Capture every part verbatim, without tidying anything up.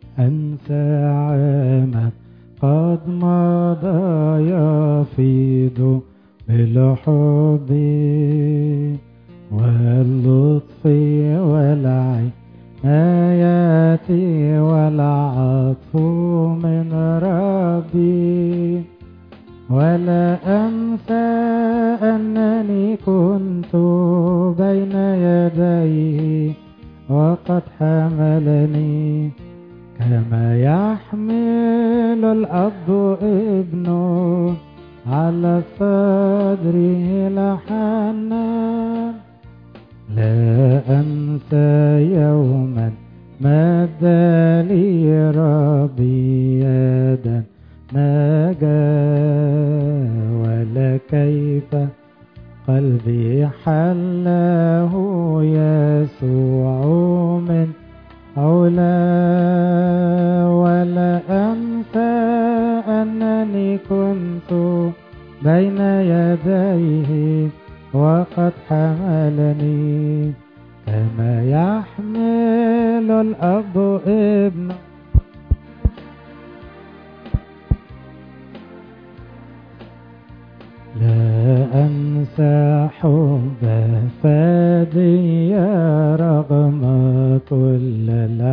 أنسى عاما قد مضى يفيض بالحب واللطف والعناية والعطف من ربي، ولا أنسى أنني كنت بين يديه وقد حملني كما يحمل الأب ابنه على صدره الحنان. لا أنسى يوما مد لي ربي يدا نجا، ولا كيف قلبي حله يسوع من علا، ولا أنسى أنني كنت بين يديه وقد حملني كما يحمل الأب ابنه. لا أنسى حب فادي رغم كل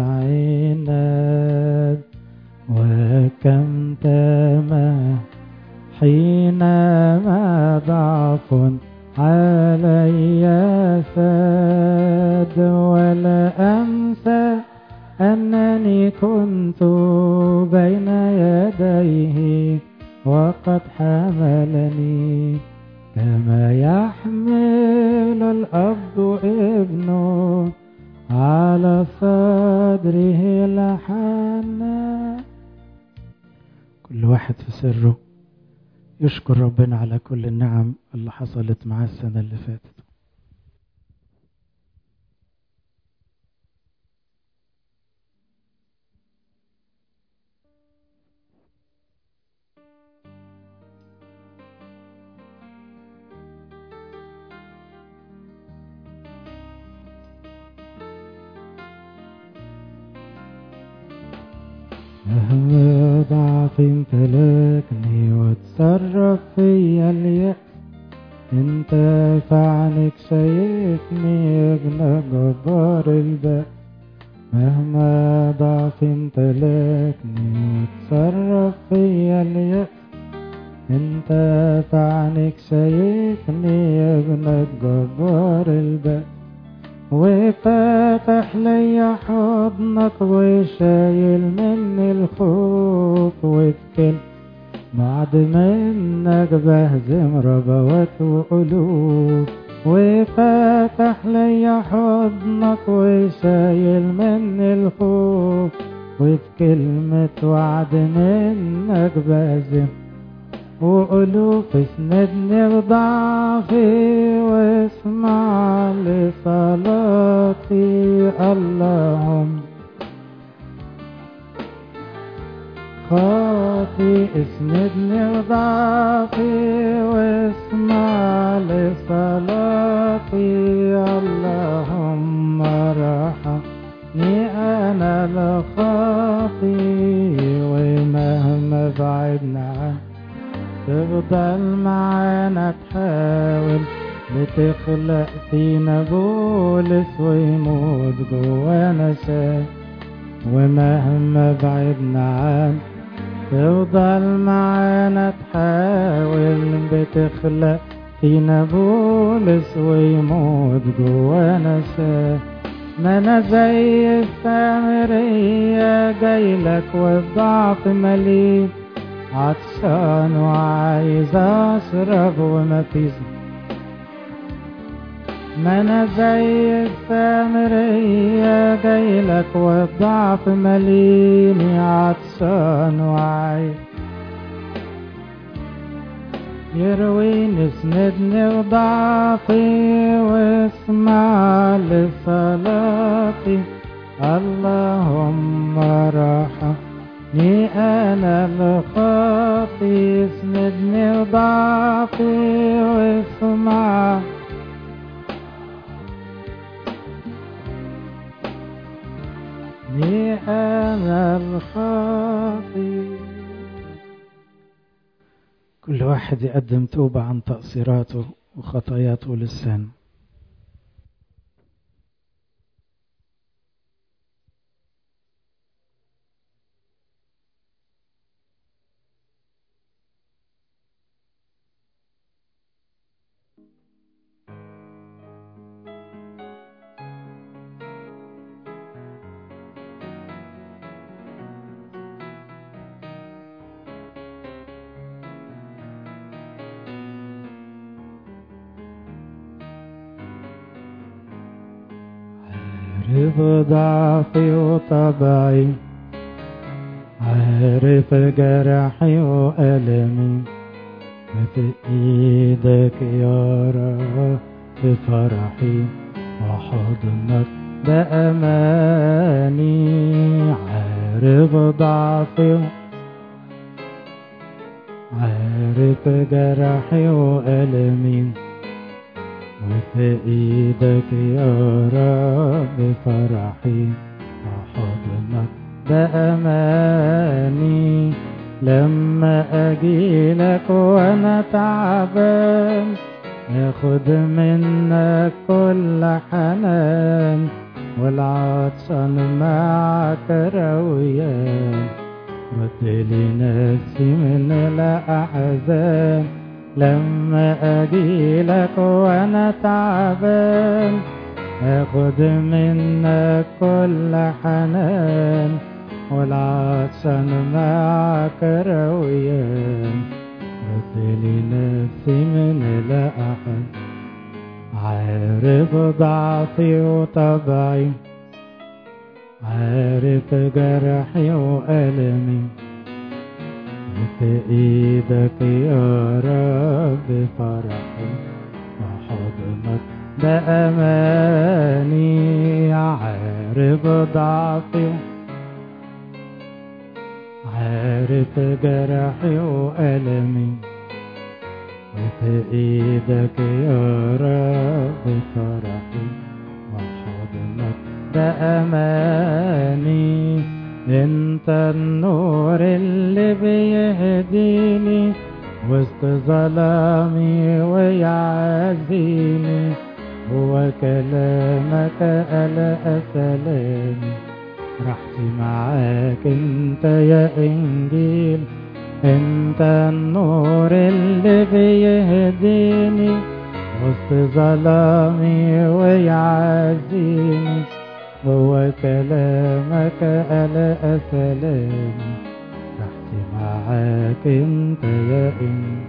العناد، وكم تما حينما ضعف علي ساد، ولا أنسى أنني كنت بين يديه وقد حملني كما يحمل الأب ابنه على صدره الحنان. كل واحد في سره يشكر ربنا على كل النعم اللي حصلت معاه السنة اللي فاتت. مهما ضعف امتلكني وتصرف فيا اليأس، انت في عنك شايفني ابن جبار البأس. مهما ضعف امتلكني وتصرف فيا اليأس، انت في عنك شايفني ابن جبار البأس. وفاتح لي حضنك وشايل مني الخوف، وبكل بعد منك بهزم ربوات وقلوب. وفاتح لي حضنك وشايل مني الخوف، وبكلمة وعد منك بهزم وقلوب. اسندني بضعفي واسمع لصلاتي، اللهم خاطي. اسندني بضعفي واسمع لصلاتي، اللهم ارحمني أنا الخاطي. ومهما بعدنا عنك تفضل معانا تحاول، بتخلق فينا بولس ويموت جوانا شاي. ومهما بعدنا عنك تفضل معانا تحاول، بتخلق فينا بولس ويموت جوانا شاي. ما انا زي السامرية جايلك والضعف مليء، عطشان وعايز اشرب وما فيش. ما انا زي السامرية جايلك والضعف مليني، عطشان وعايز يرويني. اسندني بضعفي واسمع لصلاتي، اللهم ارحمني أنا الخاطي. اسندني بضعفي واسمع لي أنا أنا الخاطي. كل واحد يقدم توبة عن تقصيراته وخطاياته للسن. عارف ضعفي وطبعي، عارف جرحي وألمي، في إيدك يا رب فرحي، وحضنك ده أماني. عارف ضعفي، عارف جرحي وألمي، وفي إيدك يا رب فرحي، وحضنك ده أماني. لما أجيلك وأنا تعبان، ياخد منك كل حنان، والعطشان معك رويان، رد لي نفسي من الأحزان. لما أجيلك وأنا تعبان، أخد منك كل حنان، والعطشان معك رويان، رد لي نفسي من الأحزان. عارف ضعفي وطبعي، عارف جرحي وألمي، في إيدك يا رب فرحي، وحضنك ده أماني. عارف ضعفي، عارف جرحي وألمي، وفي إيدك يا رب فرحي، وحضنك ده أماني. انت النور اللي بيهديني وسط ظلامي ويعزيني، هو كلامك ألا سلامي، راحتي معاك انت يا انجيل. انت النور اللي بيهديني وسط ظلامي ويعزيني، هو كلامك ألا سلامي، راحتي معاك انت يا انت.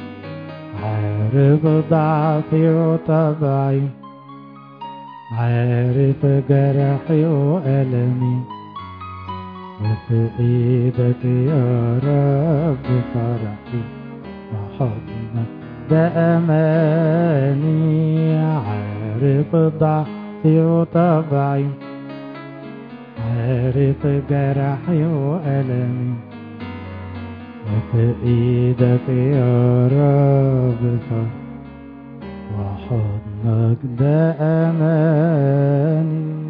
عارف ضعفي وطبعي، عارف جرحي وألمي، وفي ايدك يا رب فرحي، وحضنك ده أماني. عارف ضعفي وطبعي، عارف جرحي وألمي، وفي إيدك يا رب فرحي، وحضنك ده أماني.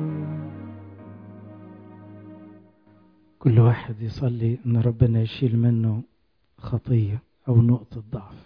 كل واحد يصلي إن ربنا يشيل منه خطية أو نقطة ضعف.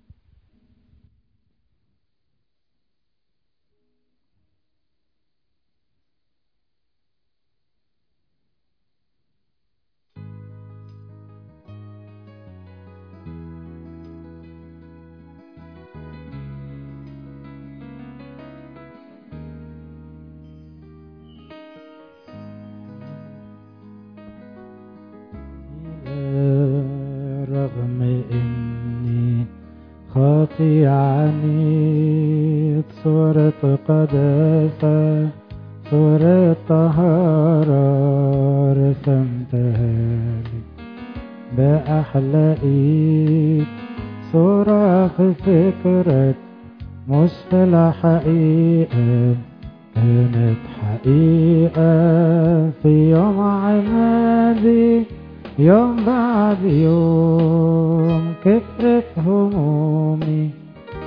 رغم إني خاطي عنيد، صورة قداسة صورة طهارة رسمتها لي بأحلى إيد، صورة في فكرك مش في الحقيقة، كانت حقيقة في يوم عمادي، يوم بعد يوم كترت همومي،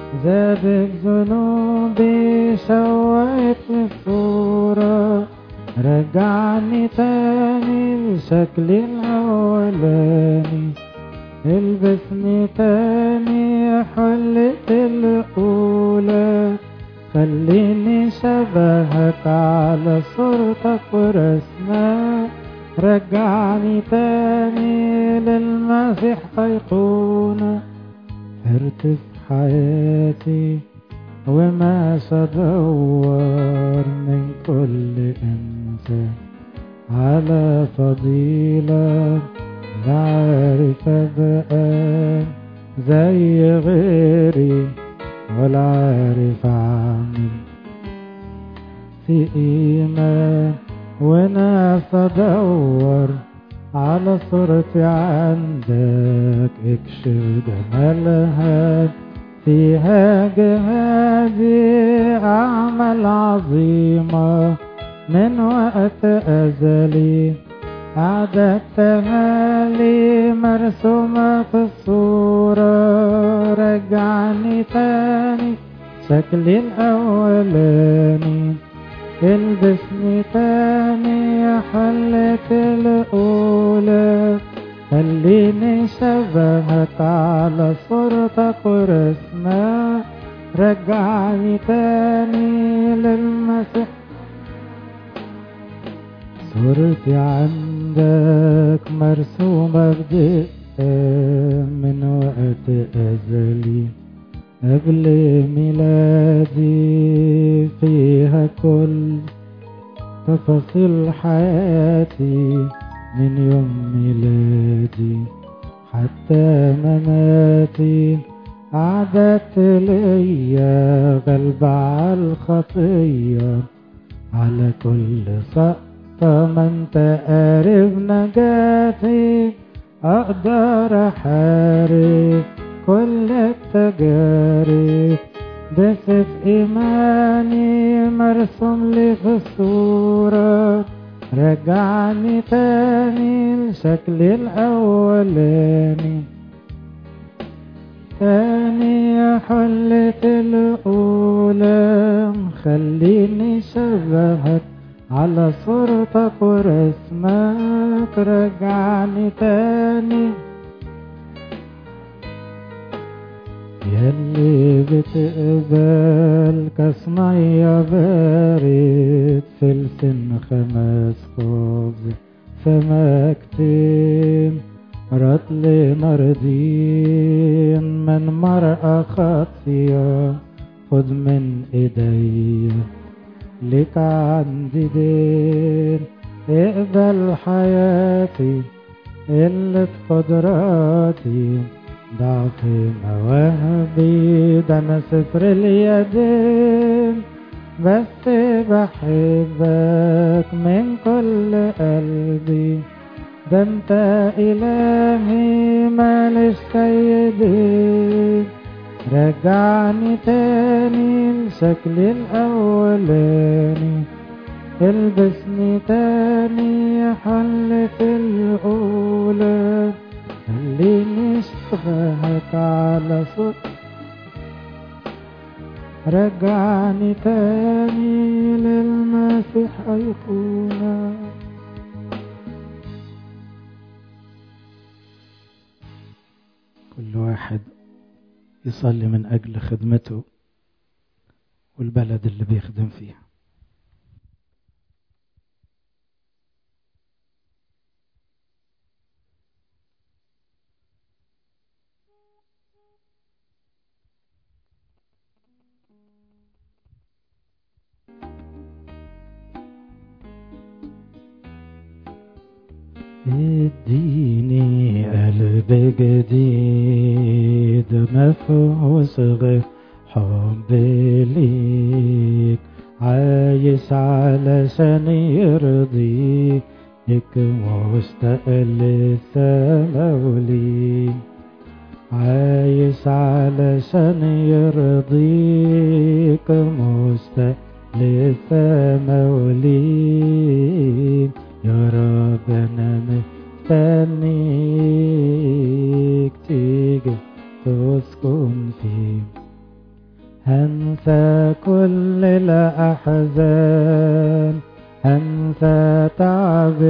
زادت ذنوبي، سويت الصورة رجعني تاني لشكلي الأولاني، البسني تاني حلة الأولى، خليني شبهك على صورتك ورسمك، رجعني تاني للمسيح أيقونة، حرت في حياتي وما أدور من كل إنسان على فضيلة، لا عارف أبقى زي غيري ولا عارف أعمل في إيمان، وناس أدور على صورتي عندك، اكشف جمالها فيها جهادي، أعمال عظيمة من وقت أزلي أعددتها لي مرسومة في الصورة، رجعني تاني شكلي الأولاني، البسني تاني حلة الأولى، خليني شبهك على صورتك ورسمك، رجعني تاني للمسيح، صورتي عندك مرسومة بدقة من وقت أزلي قبل ميلادي، فيها كل تفاصيل حياتي من يوم ميلادي حتى مماتي، أعددت ليا غلبة على الخطية، على كل سقطة ما انت قارب نجاتي، أقدر أحارب كل التجارب، بسيف إيماني مرسوم لي في الصورة، رجعني تاني لشكلي الأولاني، تاني حلة الأولى، خليني شبهك على صورتك ورسمك، رجعني تاني ياللي بتقبل كاس مية بارد في لسن خمس خبز سمكتين، رطل ناردين من مرأة خاطية، خد من ايديا لك عندي دين، اقبل حياتي اللي بقدراتي، ضعف مواهبي ده انا صفر اليدين، بس بحبك من كل قلبي، ده انت الهي مالش سيدي، رجعني تاني لشكلي الاولاني، البسني تاني حلة الاولى، خليني شبهك على صوت، رجعني تاني للمسيح أيقونة. كل واحد يصلي من أجل خدمته والبلد اللي بيخدم فيها. اديني قلب جديد مفهوس غير حب ليك، عايش علشان يرضيك مشتاق للسما وليك، عايش علشان يرضيك مشتاق للسما وليك، يا رب انا مستنيك تيجي تسكن فيه، هنسى كل الاحزان أنسى تعب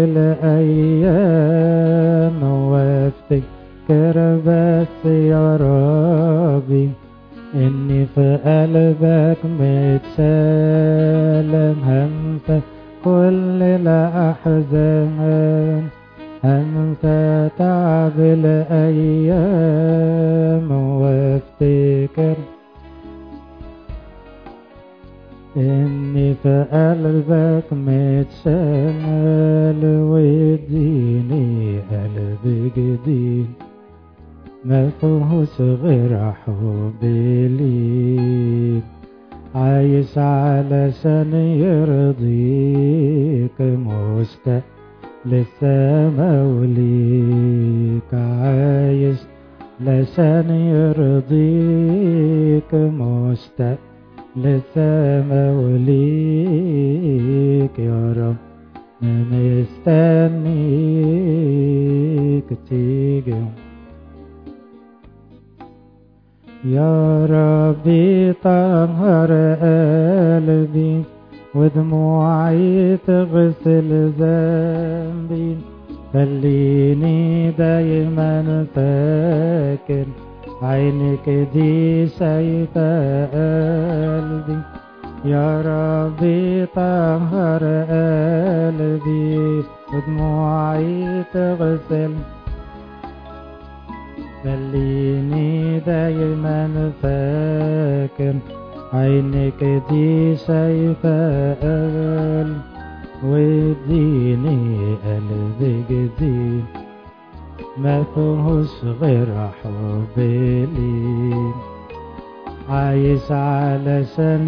الأيام وافتكر بس يا ربي إني في قلبك متسالم. هنسى كل الأحزان، هنسى تعب الأيام وافتكر إني في قلبك متشال، واديني قلب جديد ما فيهوش غير حبي ليك. عايش علشان يرضيك، مشتاق للسما وليك. عايش علشان يرضيك، مشتاق للسما وليك. يا رب أنا مستنيك تيجي، يا ربي طهر قلبي ودموعي تغسل ذنبي. خليني دايما فاكر عينك دي شايفة قلبي. يا ربي طهر قلبي ودموعي تغسل. خليني دايما فاكر عينك دي شايفة قلبي. واديني قلب جديد ما فيهوش غير حبي ليك. عايش علشان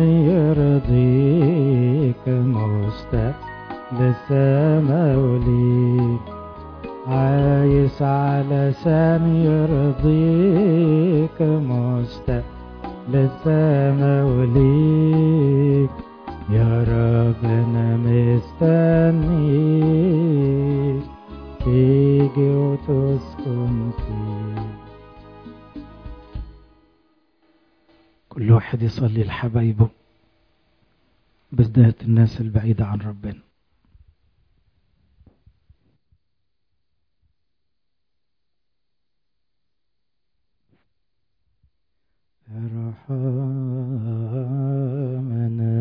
يرضيك، مشتاق للسما وليك. عايش علشان يرضيك، مشتاق للسما وليك. يا رب أنا مستنيك تيجي وتسكن فيه. كل واحد يصلي لحبايبه، بالذات الناس البعيدة عن ربنا. ارحمنا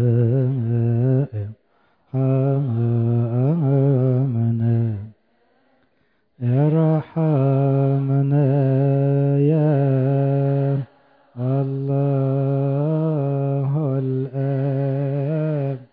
ارحمنا ارحمنا يا الله الآب.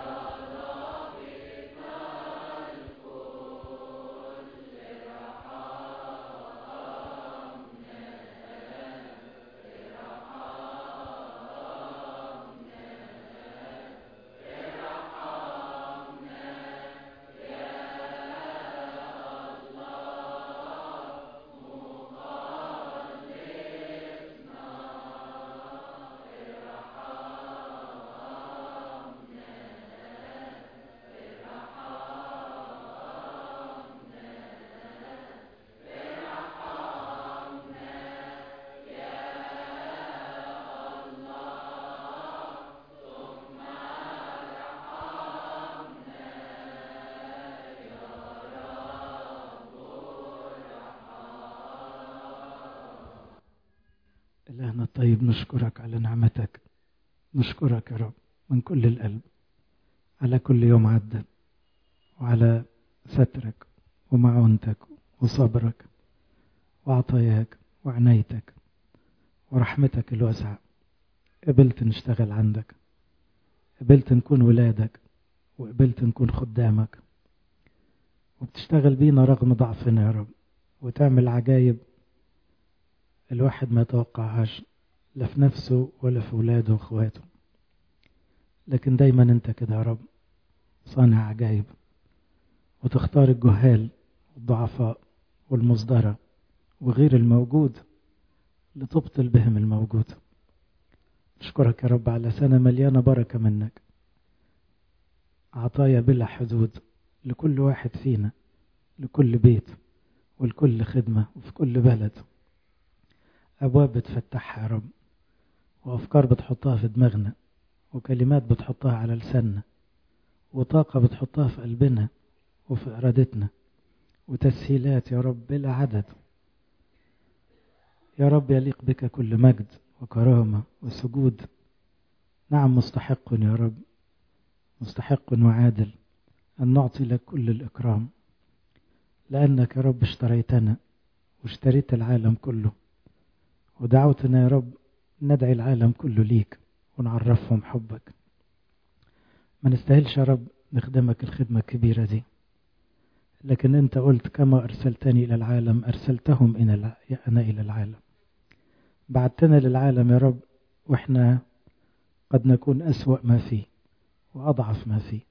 إلهنا الطيب، نشكرك على نعمتك، نشكرك يا رب من كل القلب على كل يوم عدى، وعلى سترك ومعونتك وصبرك وعطاياك وعنايتك ورحمتك الواسعة. قبلت نشتغل عندك، قبلت نكون ولادك، وقبلت نكون خدامك، وبتشتغل بينا رغم ضعفنا يا رب، وتعمل عجايب الواحد ما يتوقعهاش، لا في نفسه ولا في ولاده واخواته. لكن دايما انت كده يا رب صانع عجايب، وتختار الجهال والضعفاء والمصدرة وغير الموجود لتبطل بهم الموجود. نشكرك يا رب على سنة مليانة بركة منك، عطايا بلا حدود لكل واحد فينا، لكل بيت ولكل خدمة وفي كل بلد. أبواب بتفتحها يا رب، وأفكار بتحطها في دماغنا، وكلمات بتحطها على لساننا، وطاقة بتحطها في قلبنا وفي إرادتنا، وتسهيلات يا رب بلا عدد. يا رب يليق بك كل مجد وكرامة وسجود. نعم مستحق يا رب، مستحق وعادل أن نعطي لك كل الإكرام، لأنك يا رب اشتريتنا واشتريت العالم كله، ودعوتنا يا رب ندعي العالم كله ليك ونعرفهم حبك. ما نستاهلش يا رب نخدمك الخدمة الكبيرة دي، لكن أنت قلت كما أرسلتني إلى العالم أرسلتهم أنا إلى العالم. بعتنا للعالم يا رب وإحنا قد نكون أسوأ ما فيه وأضعف ما فيه،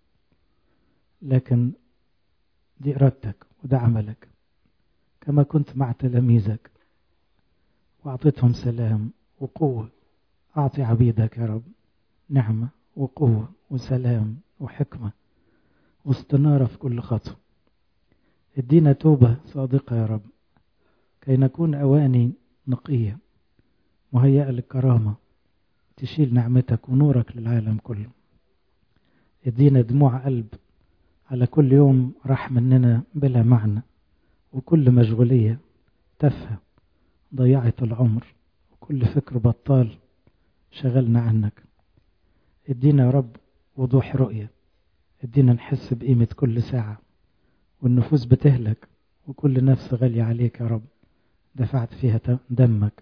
لكن دي إرادتك وده عملك. كما كنت مع تلاميذك وأعطيتهم سلام وقوة، أعطي عبيدك يا رب نعمة وقوة وسلام وحكمة واستنارة في كل خطوة. ادينا توبة صادقة يا رب كي نكون أواني نقية مهيئة للكرامة تشيل نعمتك ونورك للعالم كله. ادينا دموع قلب على كل يوم راح مننا بلا معنى، وكل مشغولية تافهة ضيعت العمر، وكل فكر بطال شغلنا عنك. ادينا يا رب وضوح رؤية، ادينا نحس بقيمة كل ساعة، والنفوس بتهلك وكل نفس غالية عليك يا رب دفعت فيها دمك.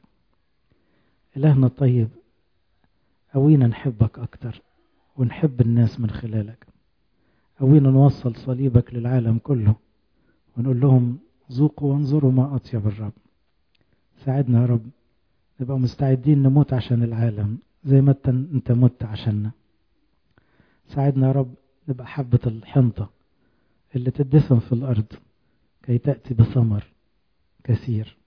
إلهنا الطيب قوينا نحبك أكتر ونحب الناس من خلالك، قوينا نوصل صليبك للعالم كله ونقول لهم ذوقوا وانظروا ما أطيب الرب. ساعدنا يا رب نبقى مستعدين نموت عشان العالم زي ما انت مت عشاننا. ساعدنا يا رب نبقى حبة الحنطة اللي تدفن في الأرض كي تأتي بثمر كثير.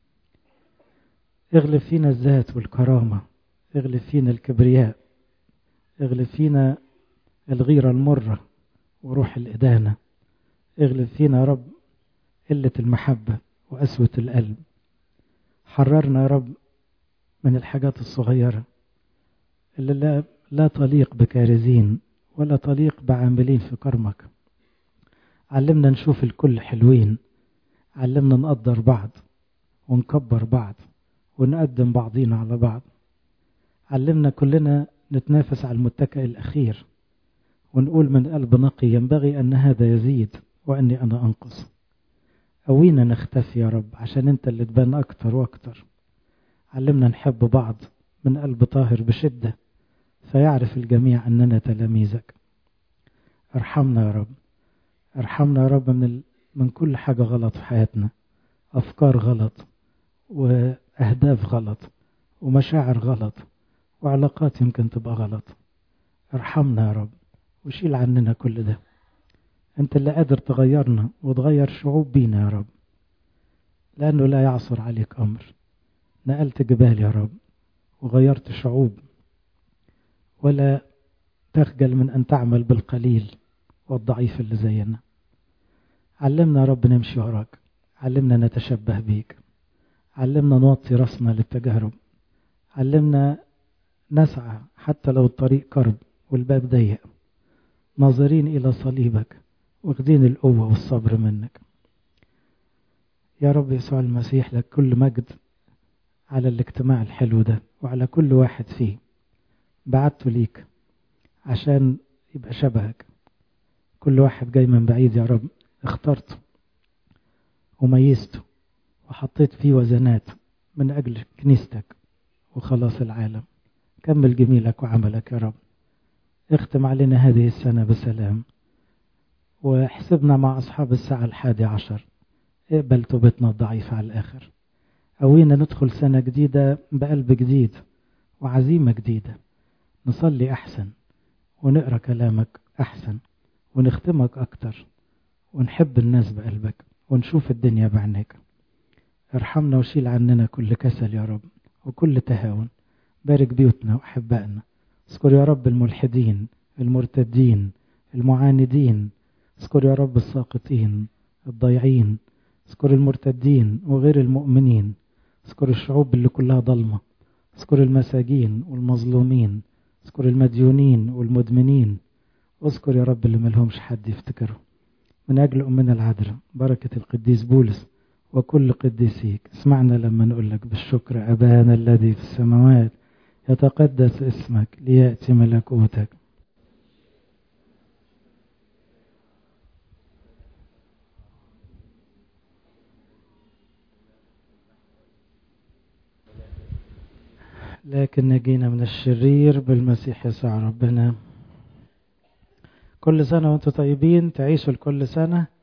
اغلب فينا الذات والكرامة، اغلب فينا الكبرياء، اغلب فينا الغيرة المرة وروح الإدانة، اغلب فينا يا رب قلة المحبة وقسوة القلب. حررنا يا رب من الحاجات الصغيرة اللي لا, لا تليق بكارزين ولا تليق بعاملين في كرمك. علمنا نشوف الكل حلوين، علمنا نقدر بعض ونكبر بعض ونقدم بعضينا على بعض. علمنا كلنا نتنافس على المتكئ الأخير ونقول من قلب نقي ينبغي أن هذا يزيد وأني أنا أنقص. قوينا نختفي يا رب عشان أنت اللي تبان أكتر وأكتر. علمنا نحب بعض من قلب طاهر بشدة فيعرف الجميع أننا تلاميذك. ارحمنا يا رب، ارحمنا يا رب من, ال... من كل حاجة غلط في حياتنا، أفكار غلط وأهداف غلط ومشاعر غلط وعلاقات يمكن تبقى غلط. ارحمنا يا رب وشيل عننا كل ده. أنت اللي قادر تغيرنا وتغير شعوب بينا يا رب، لأنه لا يعصر عليك أمر. نقلت جبال يا رب وغيرت شعوب، ولا تخجل من أن تعمل بالقليل والضعيف اللي زينا. علمنا يا رب نمشي وراك، علمنا نتشبه بيك، علمنا نوطي رأسنا للتجارب، علمنا نسعى حتى لو الطريق كرب والباب ضيق، ناظرين إلى صليبك واخدين القوة والصبر منك. يا رب يسوع المسيح لك كل مجد على الاجتماع الحلو ده وعلى كل واحد فيه بعته ليك عشان يبقى شبهك. كل واحد جاي من بعيد يا رب اخترته وميزته وحطيت فيه وزنات من أجل كنيستك وخلاص العالم. كمل جميلك وعملك يا رب، اختم علينا هذه السنة بسلام، واحسبنا مع أصحاب الساعة الحادي عشر. اقبل توبتنا الضعيفة على الآخر. قوينا ندخل سنة جديدة بقلب جديد وعزيمة جديدة، نصلي أحسن ونقرأ كلامك أحسن ونختمك أكتر ونحب الناس بقلبك ونشوف الدنيا بعينيك. ارحمنا وشيل عننا كل كسل يا رب وكل تهاون. بارك بيوتنا وأحبائنا. اذكر يا رب الملحدين المرتدين المعاندين، اذكر يا رب الساقطين الضيعين، اذكر المرتدين وغير المؤمنين، اذكر الشعوب اللي كلها ضلمة، اذكر المساجين والمظلومين، اذكر المديونين والمدمنين، اذكر يا رب اللي ملهمش حد يفتكره. من أجل أمنا العذراء بركة القديس بولس وكل قديسيك، اسمعنا لما نقول لك بالشكر: أبانا الذي في السماوات يتقدس اسمك، ليأتي ملكوتك. لكن نجينا من الشرير بالمسيح يسوع ربنا. كل سنة وانتم طيبين، تعيشوا لكل سنة